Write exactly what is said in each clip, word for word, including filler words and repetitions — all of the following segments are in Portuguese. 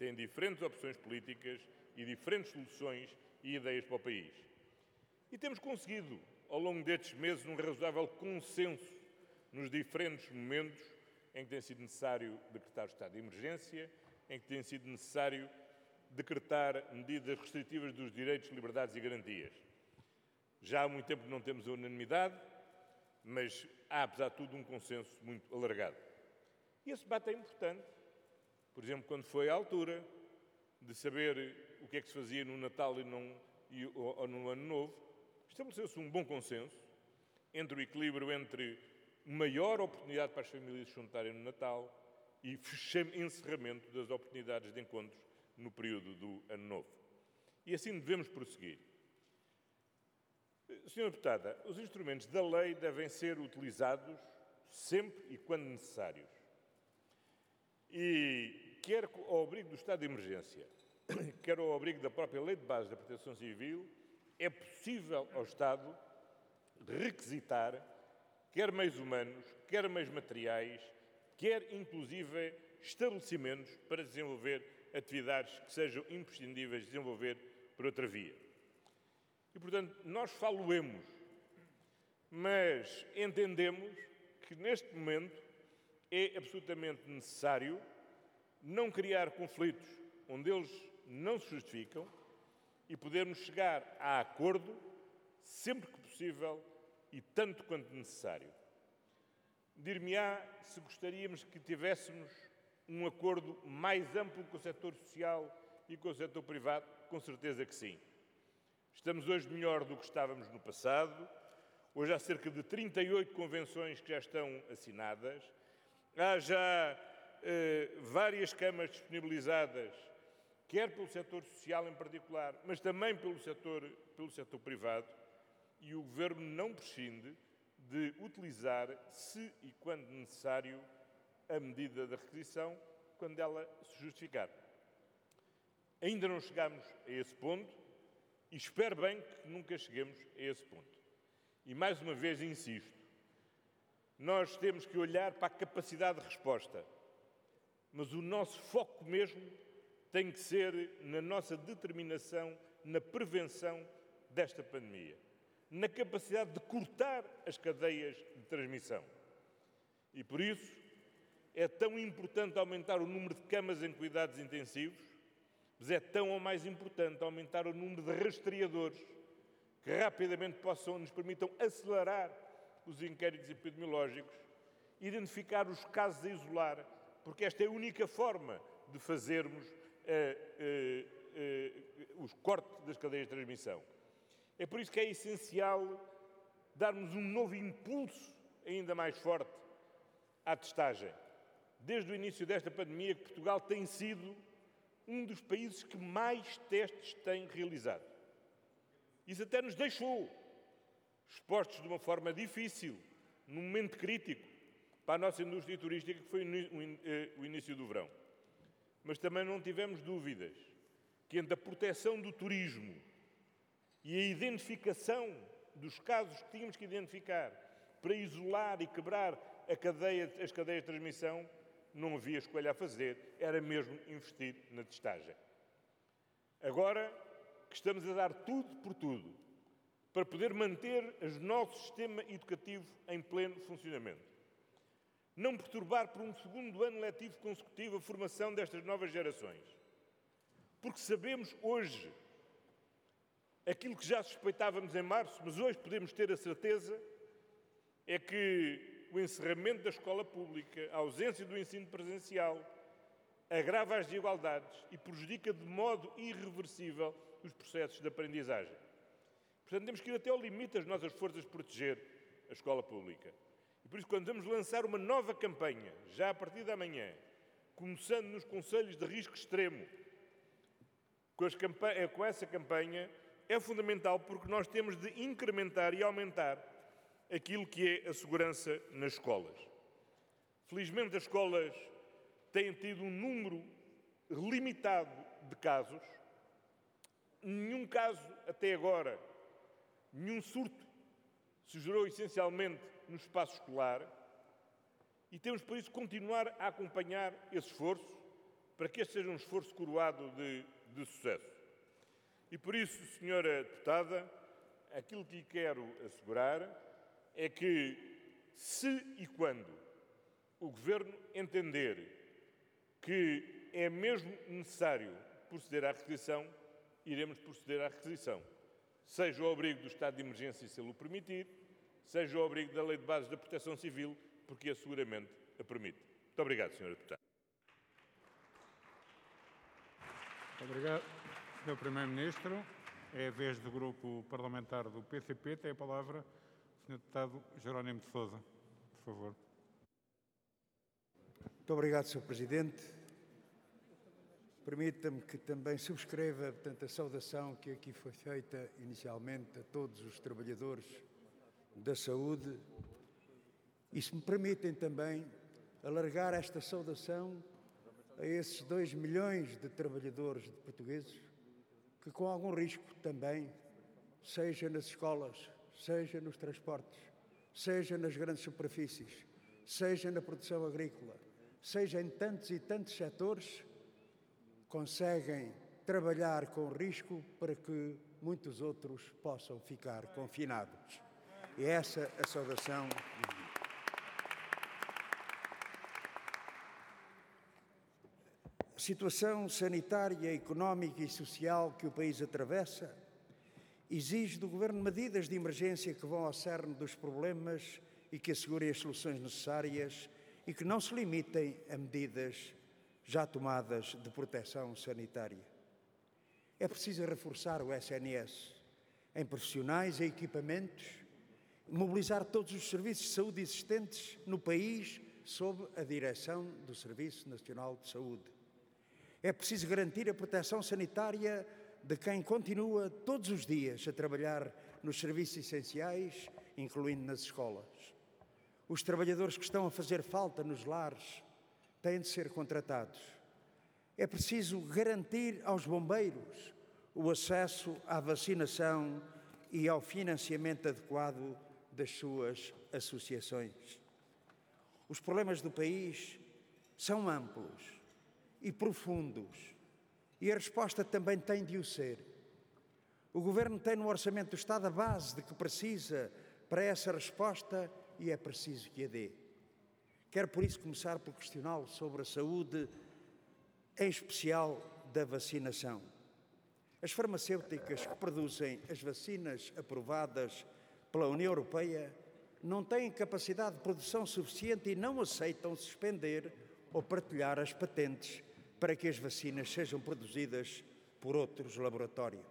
têm diferentes opções políticas e diferentes soluções e ideias para o país. E temos conseguido, ao longo destes meses, um razoável consenso nos diferentes momentos em que tem sido necessário decretar o estado de emergência, em que tem sido necessário decretar medidas restritivas dos direitos, liberdades e garantias. Já há muito tempo que não temos a unanimidade, mas há, apesar de tudo, um consenso muito alargado. E esse debate é importante. Por exemplo, quando foi à altura de saber o que é que se fazia no Natal e, não, e ou, ou no Ano Novo, estabeleceu-se um bom consenso entre o equilíbrio entre maior oportunidade para as famílias se juntarem no Natal e encerramento das oportunidades de encontros no período do Ano Novo. E assim devemos prosseguir. Senhora Deputada, os instrumentos da lei devem ser utilizados sempre e quando necessários. E quer ao abrigo do estado de emergência, quer ao abrigo da própria Lei de Base da Proteção Civil, é possível ao Estado requisitar quer meios humanos, quer meios materiais, quer inclusive estabelecimentos para desenvolver atividades que sejam imprescindíveis de desenvolver por outra via. E, portanto, nós faloemos, mas entendemos que neste momento é absolutamente necessário não criar conflitos onde eles não se justificam e podermos chegar a acordo sempre que possível e tanto quanto necessário. Dir-me-á se gostaríamos que tivéssemos um acordo mais amplo com o setor social e com o setor privado? Com certeza que sim. Estamos hoje melhor do que estávamos no passado. Hoje há cerca de trinta e oito convenções que já estão assinadas. Há já eh, várias câmaras disponibilizadas, quer pelo setor social em particular, mas também pelo setor, pelo setor privado. E o Governo não prescinde de utilizar, se e quando necessário, a medida da requisição, quando ela se justificar. Ainda não chegámos a esse ponto e espero bem que nunca cheguemos a esse ponto. E, mais uma vez, insisto, nós temos que olhar para a capacidade de resposta, mas o nosso foco mesmo tem que ser na nossa determinação, na prevenção desta pandemia, na capacidade de cortar as cadeias de transmissão. E, por isso, é tão importante aumentar o número de camas em cuidados intensivos, mas é tão ou mais importante aumentar o número de rastreadores que rapidamente possam, nos permitam acelerar os inquéritos epidemiológicos, identificar os casos a isolar, porque esta é a única forma de fazermos uh, uh, uh, os cortes das cadeias de transmissão. É por isso que é essencial darmos um novo impulso ainda mais forte à testagem. Desde o início desta pandemia, que Portugal tem sido um dos países que mais testes tem realizado. Isso até nos deixou expostos de uma forma difícil, num momento crítico, para a nossa indústria turística, que foi o início do verão. Mas também não tivemos dúvidas que entre a proteção do turismo e a identificação dos casos que tínhamos que identificar para isolar e quebrar a cadeia, as cadeias de transmissão, não havia escolha a fazer, era mesmo investir na testagem. Agora que estamos a dar tudo por tudo para poder manter o nosso sistema educativo em pleno funcionamento, não perturbar por um segundo ano letivo consecutivo a formação destas novas gerações, porque sabemos hoje aquilo que já suspeitávamos em março, mas hoje podemos ter a certeza, é que o encerramento da escola pública, a ausência do ensino presencial, agrava as desigualdades e prejudica de modo irreversível os processos de aprendizagem. Portanto, temos que ir até ao limite das nossas forças de proteger a escola pública. E por isso, quando vamos lançar uma nova campanha, já a partir de amanhã, começando nos concelhos de risco extremo, com, as campanha, com essa campanha, é fundamental porque nós temos de incrementar e aumentar aquilo que é a segurança nas escolas. Felizmente, as escolas têm tido um número limitado de casos. Nenhum caso, até agora, nenhum surto se gerou essencialmente no espaço escolar e temos, por isso, continuar a acompanhar esse esforço para que este seja um esforço coroado de, de sucesso. E por isso, senhora deputada, aquilo que lhe quero assegurar é que, se e quando o Governo entender que é mesmo necessário proceder à requisição, iremos proceder à requisição. Seja o abrigo do estado de emergência, se ele o permitir, seja o abrigo da Lei de Bases da Proteção Civil, porque a seguramente a permite. Muito obrigado, senhora Deputada. Muito obrigado, senhor Primeiro-Ministro. É a vez do Grupo Parlamentar do P C P. Tem a palavra o senhor Deputado Jerónimo de Sousa. Por favor. Muito obrigado, senhor Presidente. Permita-me que também subscreva, portanto, a saudação que aqui foi feita inicialmente a todos os trabalhadores da saúde e, se me permitem também, alargar esta saudação a esses dois milhões de trabalhadores de portugueses que, com algum risco também, seja nas escolas, seja nos transportes, seja nas grandes superfícies, seja na produção agrícola, seja em tantos e tantos setores, conseguem trabalhar com risco para que muitos outros possam ficar confinados. E essa é a saudação. A situação sanitária, económica e social que o país atravessa exige do Governo medidas de emergência que vão ao cerne dos problemas e que assegurem as soluções necessárias e que não se limitem a medidas já tomadas de proteção sanitária. É preciso reforçar o S N S em profissionais e equipamentos, mobilizar todos os serviços de saúde existentes no país sob a direção do Serviço Nacional de Saúde. É preciso garantir a proteção sanitária de quem continua todos os dias a trabalhar nos serviços essenciais, incluindo nas escolas. Os trabalhadores que estão a fazer falta nos lares têm de ser contratados. É preciso garantir aos bombeiros o acesso à vacinação e ao financiamento adequado das suas associações. Os problemas do país são amplos e profundos e a resposta também tem de o ser. O Governo tem no Orçamento do Estado a base de que precisa para essa resposta e é preciso que a dê. Quero, por isso, começar por questioná-lo sobre a saúde, em especial da vacinação. As farmacêuticas que produzem as vacinas aprovadas pela União Europeia não têm capacidade de produção suficiente e não aceitam suspender ou partilhar as patentes para que as vacinas sejam produzidas por outros laboratórios.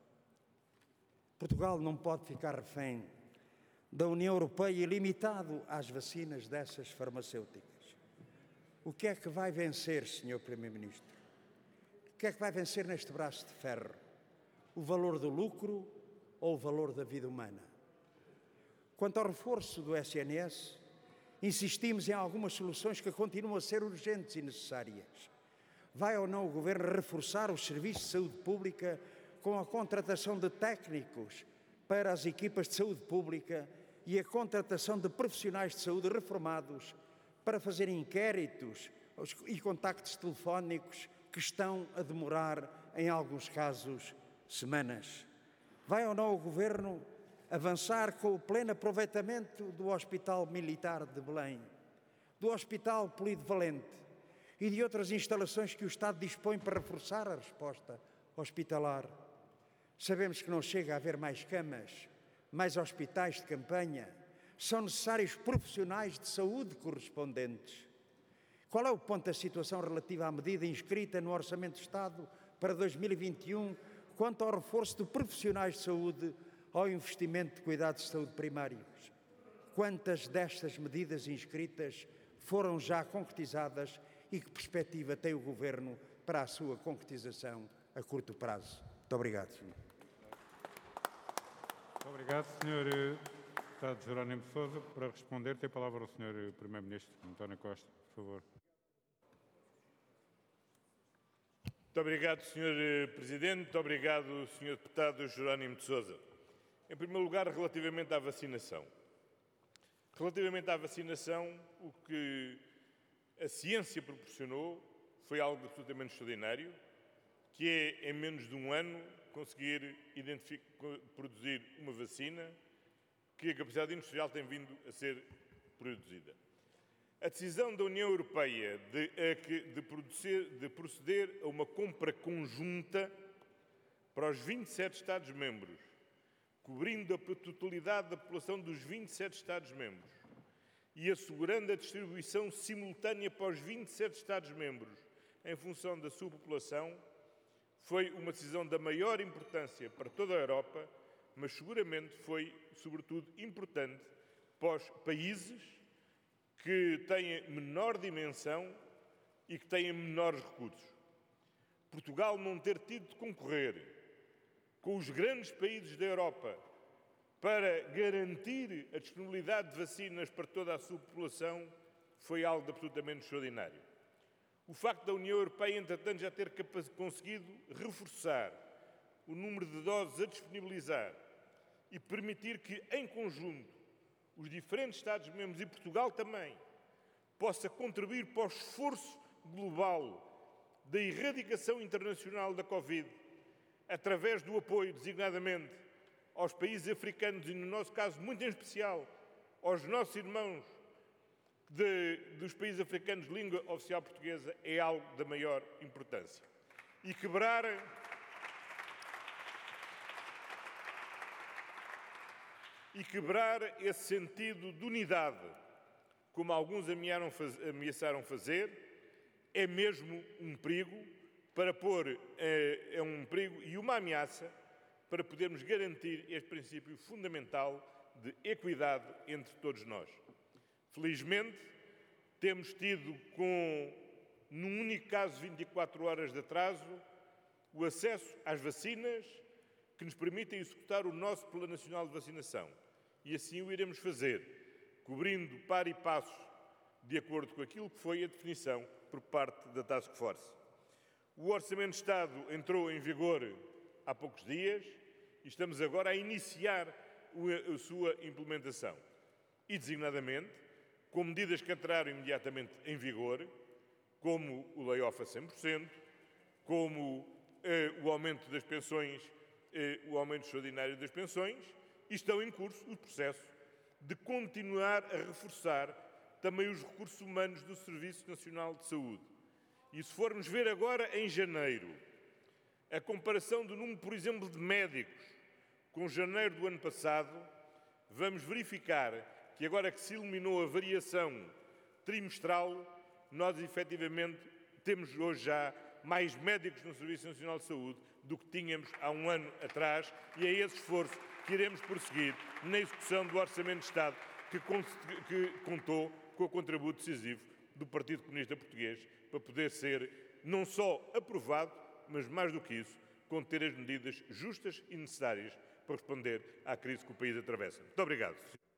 Portugal não pode ficar refém da União Europeia e limitado às vacinas dessas farmacêuticas. O que é que vai vencer, senhor Primeiro-Ministro? O que é que vai vencer neste braço de ferro? O valor do lucro ou o valor da vida humana? Quanto ao reforço do S N S, insistimos em algumas soluções que continuam a ser urgentes e necessárias. Vai ou não o Governo reforçar os serviços de saúde pública com a contratação de técnicos para as equipas de saúde pública e a contratação de profissionais de saúde reformados para fazer inquéritos e contactos telefónicos que estão a demorar, em alguns casos, semanas? Vai ou não o Governo avançar com o pleno aproveitamento do Hospital Militar de Belém, do Hospital Polivalente e de outras instalações que o Estado dispõe para reforçar a resposta hospitalar? Sabemos que não chega a haver mais camas, mais hospitais de campanha. São necessários profissionais de saúde correspondentes. Qual é o ponto da situação relativa à medida inscrita no Orçamento de Estado para dois mil e vinte e um quanto ao reforço de profissionais de saúde ao investimento de cuidados de saúde primários? Quantas destas medidas inscritas foram já concretizadas e que perspectiva tem o Governo para a sua concretização a curto prazo? Muito obrigado, senhor. Muito obrigado, senhor Deputado Jerónimo de Sousa. Para responder, tem a palavra o senhor Primeiro-Ministro António Costa, por favor. Muito obrigado, senhor Presidente. Muito obrigado, senhor Deputado Jerónimo de Sousa. Em primeiro lugar, relativamente à vacinação. Relativamente à vacinação, o que a ciência proporcionou foi algo absolutamente extraordinário, que é, em menos de um ano, conseguir produzir uma vacina que a capacidade industrial tem vindo a ser produzida. A decisão da União Europeia de, de, produzir, de proceder a uma compra conjunta para os vinte e sete Estados-membros, cobrindo a totalidade da população dos vinte e sete Estados-membros e assegurando a distribuição simultânea para os vinte e sete Estados-membros em função da sua população, foi uma decisão da maior importância para toda a Europa, mas seguramente foi, sobretudo, importante para os países que têm menor dimensão e que têm menores recursos. Portugal não ter tido de concorrer com os grandes países da Europa para garantir a disponibilidade de vacinas para toda a sua população foi algo absolutamente extraordinário. O facto da União Europeia, entretanto, já ter conseguido reforçar o número de doses a disponibilizar e permitir que, em conjunto, os diferentes Estados-membros e Portugal também possa contribuir para o esforço global da erradicação internacional da Covid, através do apoio, designadamente, aos países africanos e, no nosso caso, muito em especial, aos nossos irmãos de, dos países africanos de língua oficial portuguesa, é algo da maior importância. E quebrar... E quebrar esse sentido de unidade, como alguns ameaçaram fazer, é mesmo um perigo para pôr, é, é um perigo e uma ameaça para podermos garantir este princípio fundamental de equidade entre todos nós. Felizmente, temos tido, com, num único caso, vinte e quatro horas de atraso, o acesso às vacinas que nos permitem executar o nosso Plano Nacional de Vacinação. E assim o iremos fazer, cobrindo par e passo, de acordo com aquilo que foi a definição por parte da Task Force. O Orçamento de Estado entrou em vigor há poucos dias e estamos agora a iniciar a sua implementação. E, designadamente, com medidas que entraram imediatamente em vigor, como o layoff a cem por cento, como eh, o aumento das pensões, eh, o aumento extraordinário das pensões, e estão em curso o processo de continuar a reforçar também os recursos humanos do Serviço Nacional de Saúde. E se formos ver agora, em janeiro, a comparação do número, por exemplo, de médicos com janeiro do ano passado, vamos verificar que agora que se eliminou a variação trimestral, nós efetivamente temos hoje já mais médicos no Serviço Nacional de Saúde do que tínhamos há um ano atrás, e é esse esforço que iremos prosseguir na execução do Orçamento de Estado, que, que contou com o contributo decisivo do Partido Comunista Português para poder ser não só aprovado, mas mais do que isso, conter as medidas justas e necessárias para responder à crise que o país atravessa. Muito obrigado.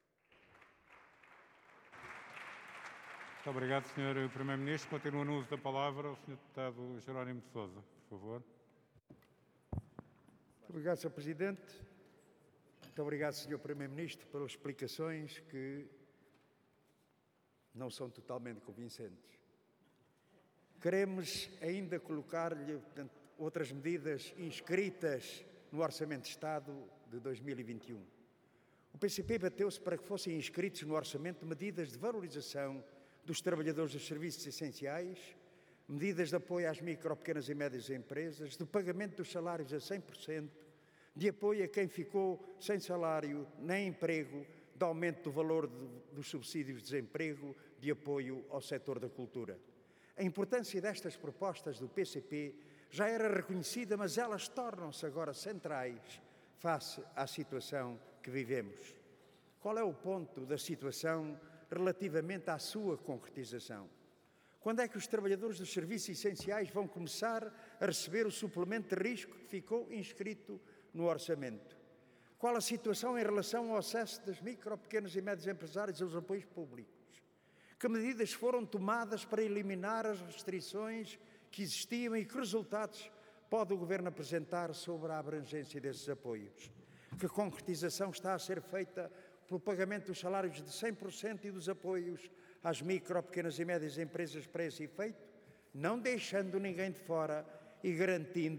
Muito obrigado, senhor Primeiro-Ministro. Continua no uso da palavra o senhor Deputado Jerónimo de Sousa, por favor. Muito obrigado, senhor Presidente. Muito obrigado, senhor Primeiro-Ministro, pelas explicações que não são totalmente convincentes. Queremos ainda colocar-lhe, portanto, outras medidas inscritas no Orçamento de Estado de dois mil e vinte e um. O P C P bateu-se para que fossem inscritos no Orçamento medidas de valorização dos trabalhadores dos serviços essenciais, medidas de apoio às micro, pequenas e médias empresas, do pagamento dos salários a cem por cento, de apoio a quem ficou sem salário nem emprego, de aumento do valor de, dos subsídios de desemprego, de apoio ao setor da cultura. A importância destas propostas do P C P já era reconhecida, mas elas tornam-se agora centrais face à situação que vivemos. Qual é o ponto da situação relativamente à sua concretização? Quando é que os trabalhadores dos serviços essenciais vão começar a receber o suplemento de risco que ficou inscrito no orçamento? Qual a situação em relação ao acesso das micro, pequenos e médios empresários aos apoios públicos? Que medidas foram tomadas para eliminar as restrições que existiam e que resultados pode o Governo apresentar sobre a abrangência desses apoios? Que concretização está a ser feita pelo pagamento dos salários de cem por cento e dos apoios às micro, pequenas e médias empresas para esse efeito? não deixando ninguém de fora e garantindo